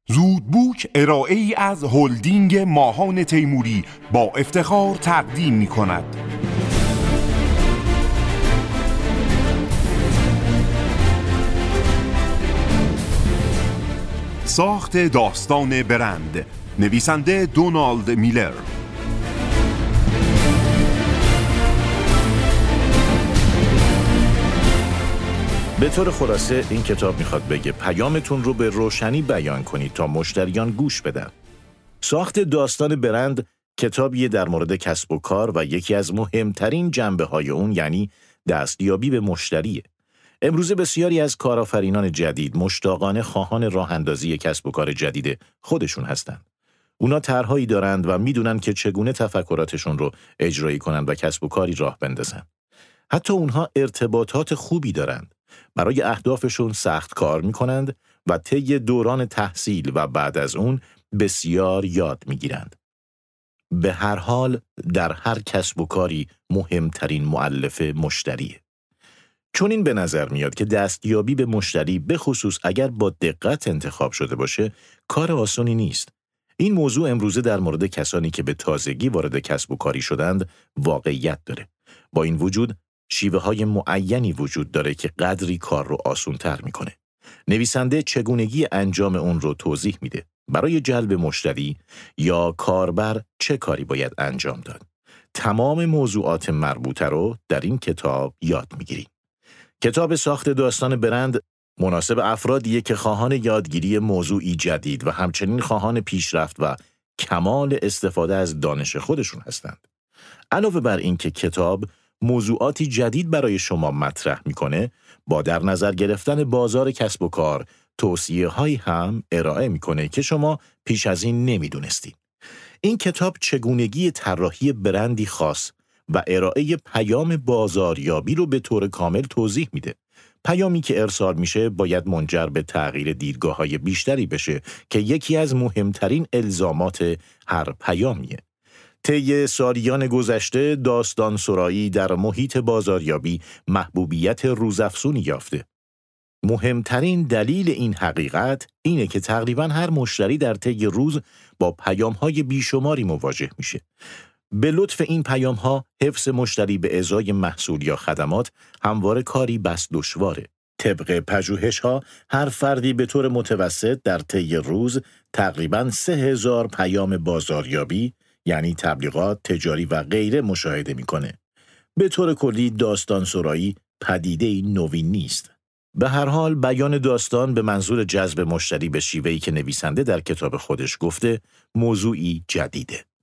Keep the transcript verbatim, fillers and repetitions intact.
زودبوک ارائه‌ای از هلدینگ ماهان تیموری با افتخار تقدیم می‌کند. ساخت داستان برند، نویسنده دونالد میلر. به طور خلاصه این کتاب میخواد بگه پیامتون رو به روشنی بیان کنید تا مشتریان گوش بدن. ساخت داستان برند کتابیه در مورد کسب و کار و یکی از مهمترین جنبه های اون یعنی دستیابی به مشتریه. امروزه بسیاری از کارآفرینان جدید مشتاقانه خواهان راه اندازی کسب و کار جدید خودشون هستند. اونا طرحهایی دارند و میدونن که چگونه تفکراتشون رو اجرایی کنند و کسب و کاری راه بندازن. حتی اونها ارتباطات خوبی دارند. برای اهدافشون سخت کار میکنند و طی دوران تحصیل و بعد از اون بسیار یاد میگیرند. به هر حال در هر کسب و کاری مهمترین مؤلف مشتریه. چون این به نظر میاد که دستیابی به مشتری به خصوص اگر با دقت انتخاب شده باشه کار آسانی نیست. این موضوع امروزه در مورد کسانی که به تازگی وارد کسب و کاری شدند واقعیت داره. با این وجود شیوه های معینی وجود داره که قدری کار رو آسان‌تر میکنه. نویسنده چگونگی انجام اون رو توضیح میده. برای جلب مشتری یا کاربر چه کاری باید انجام داد؟ تمام موضوعات مربوطه رو در این کتاب یاد میگیریم. کتاب ساخت داستان برند مناسب افرادیه که خواهان یادگیری موضوعی جدید و همچنین خواهان پیشرفت و کمال استفاده از دانش خودشون هستند. علاوه بر این که کتاب موضوعاتی جدید برای شما مطرح میکنه، با در نظر گرفتن بازار کسب و کار توصیه هایی هم ارائه میکنه که شما پیش از این نمیدونستید. این کتاب چگونگی طراحی برندی خاص و ارائه پیام بازاریابی رو به طور کامل توضیح میده. پیامی که ارسال میشه باید منجر به تغییر دیدگاه‌های بیشتری بشه که یکی از مهمترین الزامات هر پیامیه. طی سالیان گذشته داستان سرایی در محیط بازاریابی محبوبیت روزافزونی یافته. مهمترین دلیل این حقیقت اینه که تقریباً هر مشتری در طی روز با پیام‌های بیشماری مواجه میشه. به لطف این پیام‌ها حفظ مشتری به ازای محصول یا خدمات همواره کاری بس دشواره. طبق پژوهش‌ها هر فردی به طور متوسط در طی روز تقریباً سه هزار پیام بازاریابی یعنی تبلیغات، تجاری و غیره مشاهده میکنه. به طور کلی داستان سرایی پدیده‌ای نوین نیست. به هر حال بیان داستان به منظور جذب مشتری به شیوهی که نویسنده در کتاب خودش گفته موضوعی جدیده.